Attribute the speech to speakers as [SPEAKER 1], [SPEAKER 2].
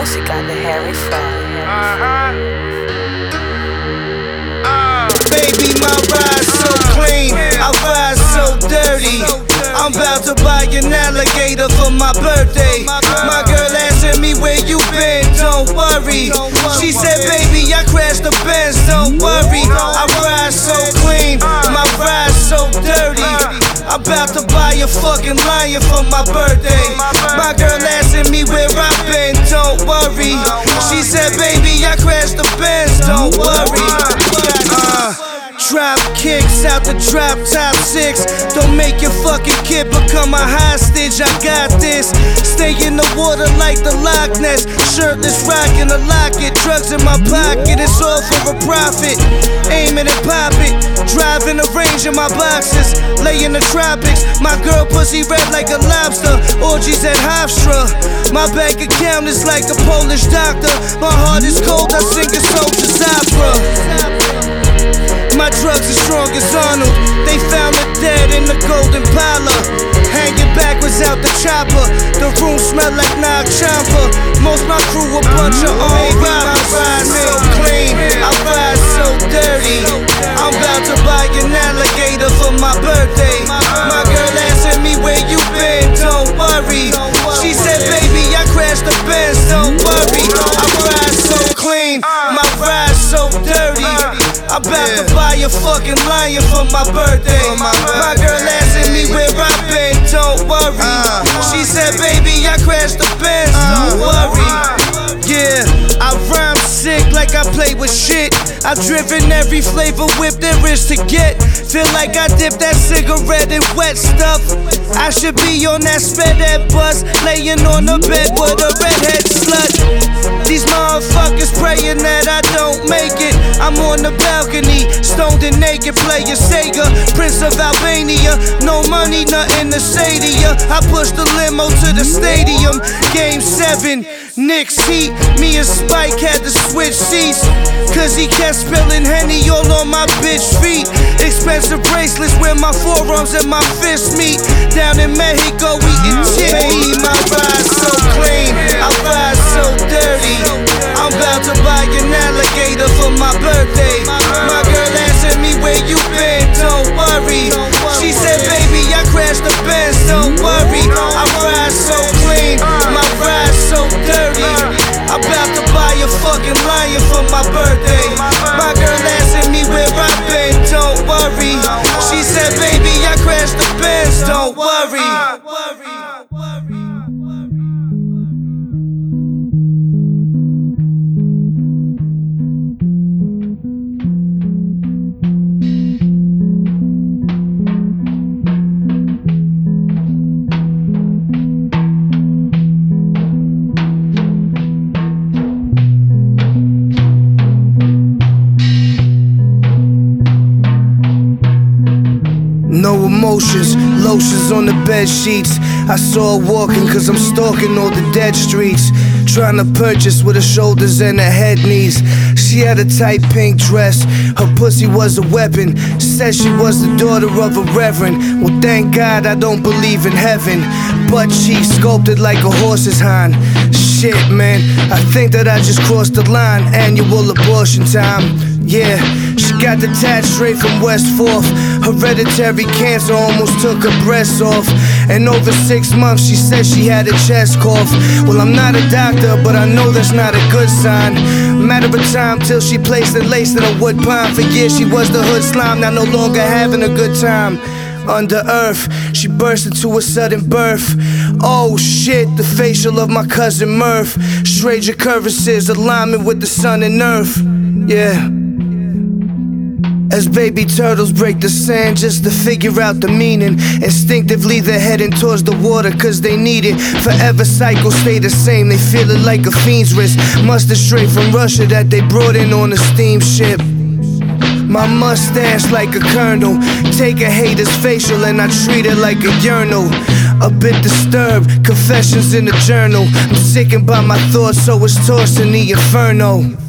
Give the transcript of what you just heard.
[SPEAKER 1] música de Harry Fraud.
[SPEAKER 2] Baby, my ride so clean, I ride so dirty. I'm about to buy an alligator for my birthday. My girl asking me where you been, don't worry. She said, baby, I crashed the Benz, don't worry. I ride so clean, my ride so dirty. I'm about to buy a fucking lion for my birthday. My girl asking me where I've been, don't worry. She said, baby, I crashed the Benz, don't worry. Drop kicks out the drop top 6. Don't make your fucking kid become a hostage. I got this. Stay in the water like the Loch Ness. Shirtless rockin' a locket. Drugs in my pocket. It's all for a profit. Aim it and pop it. Driving the range in my boxes. Lay in the tropics. My girl pussy red like a lobster. Orgies at Hofstra. My bank account is like a Polish doctor. My heart is cold. I sing a soldier's opera. My drugs are strong as Arnold. They found her dead in the golden parlor. Hanging backwards out the chopper. The room smell like Nag Champa. Most my crew a bunch of old robbers. I ride so clean, I ride so dirty. I'm about to buy an alligator for my birthday. My girl asking me where you been, don't worry. She said, baby, I crashed the Benz, don't worry. I ride so clean, my ride so dirty. I'm about to buy a fucking lion for my birthday. My girl asking me where I've been, don't worry. She said, baby, I crashed the Benz, don't worry. Yeah, I rhyme sick like I play with shit. I've driven every flavor whip there is to get. Feel like I dipped that cigarette in wet stuff. I should be on that sped bus, laying on the bed with a redhead slut. These motherfuckers praying that I don't make it. I'm on the balcony, stoned and naked, playing Sega, Prince of Albania. No money, nothing to say to ya. I pushed the limo to the stadium. Game 7, Knicks heat. Me and Spike had to switch seats, cause he kept spilling Henny all on my bitch feet. Expensive bracelets where my forearms and my fists meet. Down in Mexico eating chicken. My ride so clean, I ride so dirty. I'm about to buy an alligator for my birthday. My girl asking me where you been, don't worry. She said, baby, I crashed the Benz, don't worry. I ride so clean, my ride so dirty. I'm about to buy a fucking lion for my birthday. My girl asking me where I've been, don't worry. She said, baby, I crashed the Benz, don't worry. No emotions, lotions on the bed sheets. I saw her walking cause I'm stalking all the dead streets. Trying to purchase with her shoulders and her head knees. She had a tight pink dress, her pussy was a weapon. Said she was the daughter of a reverend. Well, thank God I don't believe in heaven. Butt cheeks sculpted like a horse's hind. Shit, man, I think that I just crossed the line. Annual abortion time. Yeah, she got the tat straight from West 4th. Hereditary cancer almost took her breasts off. And over 6 months she said she had a chest cough. Well, I'm not a doctor, but I know that's not a good sign. Matter of time till she placed and laced in a wood pine. For years she was the hood slime, now no longer having a good time. Under earth, she burst into a sudden birth. Oh shit, the facial of my cousin Murph. Strange occurrences, alignment with the sun and earth. Yeah. As baby turtles break the sand just to figure out the meaning. Instinctively they're heading towards the water cause they need it. Forever cycles stay the same, they feel it like a fiend's wrist. Mustard straight from Russia that they brought in on a steamship. My mustache like a kernel. Take a hater's facial and I treat it like a urinal. A bit disturbed, confessions in the journal. I'm sickened by my thoughts so it's tossed in the inferno.